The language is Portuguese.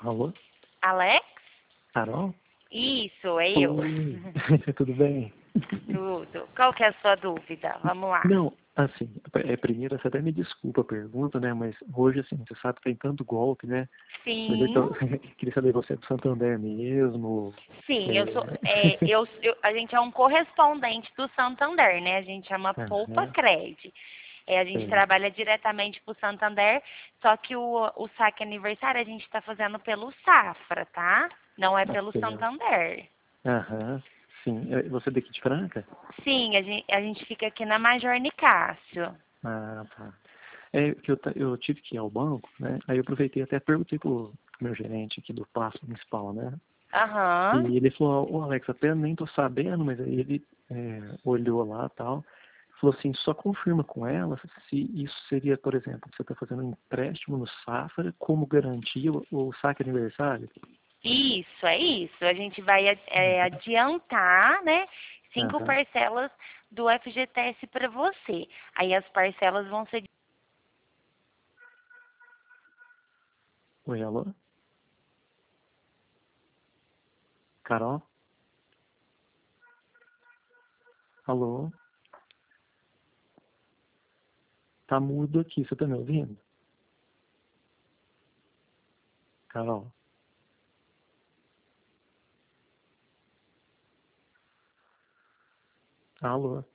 Alô? Alex? Carol? Isso, é eu. Oi. Tudo bem? Tudo. Qual que é a sua dúvida? Vamos lá. Não, assim, primeiro você até me desculpa a pergunta, né? Mas hoje, assim, você sabe que tem tanto golpe, né? Mas Sim, então, queria saber, você é do Santander mesmo? sim, eu sou. É... A gente é um correspondente do Santander, né? A gente chama Poupa Aham, Cred. A gente certo. trabalha diretamente para o Santander, só que o saque aniversário a gente está fazendo pelo Safra, tá? Não é Tá pelo certo. Santander. Aham, sim. Você é daqui de Franca? Sim, a gente fica aqui na Major Nicásio. Ah, tá. É que eu tive que ir ao banco, né? Aí eu aproveitei e até perguntei pro meu gerente aqui do Paço Municipal, né? Aham. E ele falou, ô Alex, até nem tô sabendo, mas aí ele olhou lá e tal, falou assim, só confirma com ela se isso seria, por exemplo, você está fazendo um empréstimo no Safra como garantia o saque aniversário. Isso, é isso. A gente vai adiantar, né, 5 Aham. parcelas do FGTS para você. Aí as parcelas vão ser. Oi, alô? Carol? Alô? Tá mudo aqui, você tá me ouvindo? Carol? Alô?